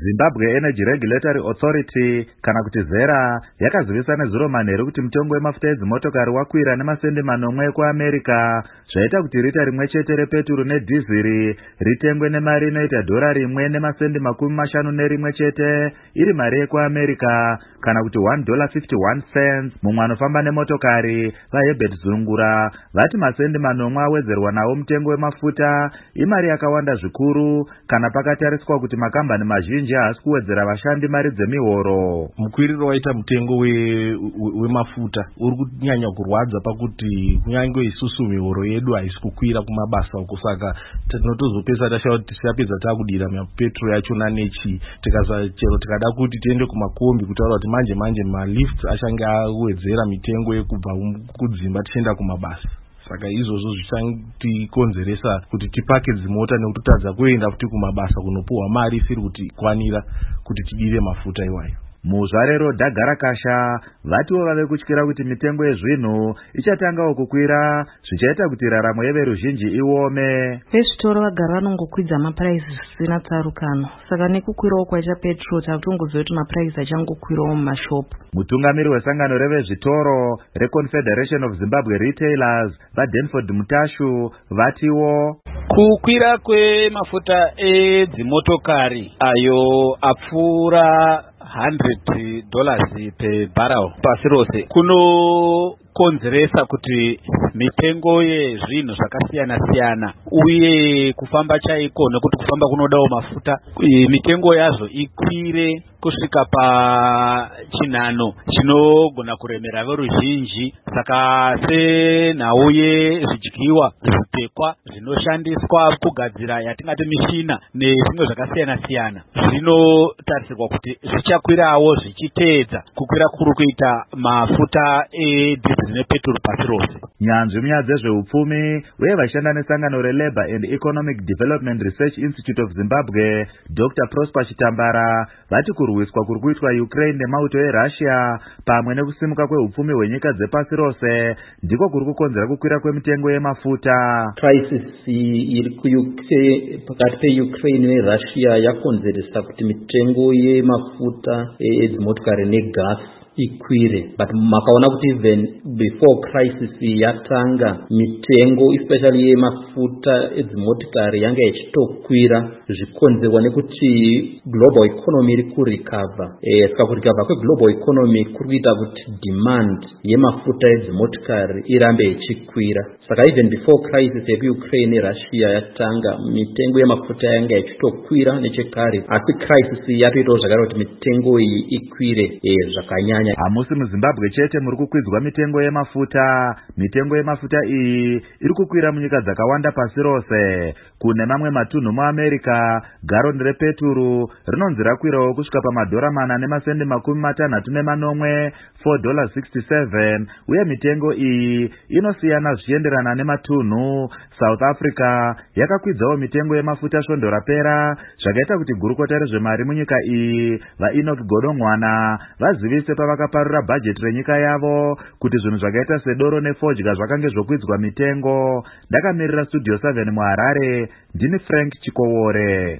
Zimbabwe Energy Regulatory Authority kana kuti ZERA yakazivisa nezuro manheru kuti mutengo wemafuta edzimotokari wakwira nemasendi 9 kuAmerica, zvaita kuti rita rimwe chete repeturu nedhiziri ritengwe nemari inoita $1 nemasendi 51 chete, iri mari yekuAmerica, kana kuti $1.51. Mumwe anofamba nemotokari vaHerbert Zungura vati masendi 9 awedzerwa nawo mutengo wemafuta imari yakawanda zvikuru kana pakatariswa kuti makambani mazhinji haasi kuwedzera vashandi mari dzemihoro. Mukwiriro waita mutengo wemafuta uri kunyanya kurwadza pakuti kunyange isusu mihoro yedu haisi kukwira kumabasa uko, saka tinotozopesa tashaura kuti tisapedza takudira mapetrol yachona nechi chero tikada kuti tiende kumakombi kutaura kuti manje malifts achange awedzera mitengo yekubva kudzimba tichienda kumabasa. Saka izvozvo zvichatikonzeresa kuti tipake dzimota nekutotadza kuenda futi kumabasa kunopuhwa mari isiri kuti kwanira kuti tidire mafuta iwayo. Muzvarero Dhagarakasha vatiwo vave kutyira kuti mitengo yezvinhu ichatangawo kukwira, zvichaita kuti raramo yeveruzhinji iome. Vezvitoro vagara vanongokwidza mapuraizi zvisina tsarukano, saka nekukwirawo kwaita petrol takutongoziva kuti mapuraizi achangokwirawo mumashopu. Mutungamiri wesangano revezvitoro reConfederation of Zimbabwe Retailers vaDenford Mutashu vatiwo kukwira kwemafuta edzimotokari ayo apfuura $100 per barrel pasi rose kunokonzeresa kuti mitengo yezvinhu zvakasiyana siyana uye kufamba chaiko nekuti kufamba kunodawo mafuta mitengo yazvo ikwire kusvika pachinhano chinogona kuremera veruzhinji. Saka senhau yezvidyiwa zvipfekwa zvinoshandiswa kugadzira yatingati mishina nezvimwe zvakasiyana siyana zvinotarisirwa kuti zvichakwirawo zvichiteedza kukwira kuri kuita mafuta edhizili nepetrol pasi rose. Nyanzvi munyaya dzezveupfumi uye vashanda nesangano reLabour and Economic Development Research Institute of Zimbabwe Dr. Prosper Chitambara vati kurwiswa kuri kuitwa Ukraine nemauto eRussia pamwe nekusimuka kweupfumi hwenyika dzepasi rose ndiko kuri kukonzera kukwira kwemitengo yemafuta. Crisis iri pakati peUkraine neRussia yakonzeresa kuti mitengo yemafuta edzimotokari negas ikwire, but makaona kuti even before crisis yatanga mitengo especially yemafuta edzimotokari yanga ichitokwira zvikonzerwa nekuti global economy iri kurecover. Saka kurecover kweglobal economy kuri kuita kuti demand yemafuta edzimotokari irambe ichikwira. Saka even before crisis yekuUkraine neRussia yatanga mitengo yemafuta yanga ichitokwira nechekare, asi crisis yatoitawo zvakare kuti mitengo iyi ikwire zvakanyanya. Hamusi muZimbabwe chete muri kukwidzwa mitengo yemafuta. Mitengo yemafuta iyi iri kukwira munyika dzakawanda pasi rose. Kune mamwe matunhu muAmerica garoni repeturu rinonzi rakwirawo kusvika $4 nemasendi 64, $4.67, uye mitengo iyi inosiyana zvichienderana nematunhu. South Africa yakakwidzawo mitengo yemafuta svondo rapera, zvakaita kuti gurukota rezvemari munyika iyi vaEnoch Godongwana vazivise pavakaparura bhajeti renyika yavo kuti zvinhu zvakaita sedoro nefodya zvakange zvokwidzwa mitengo. Ndakamirira Studio 7 muHarare, ndini Frank Chikowore.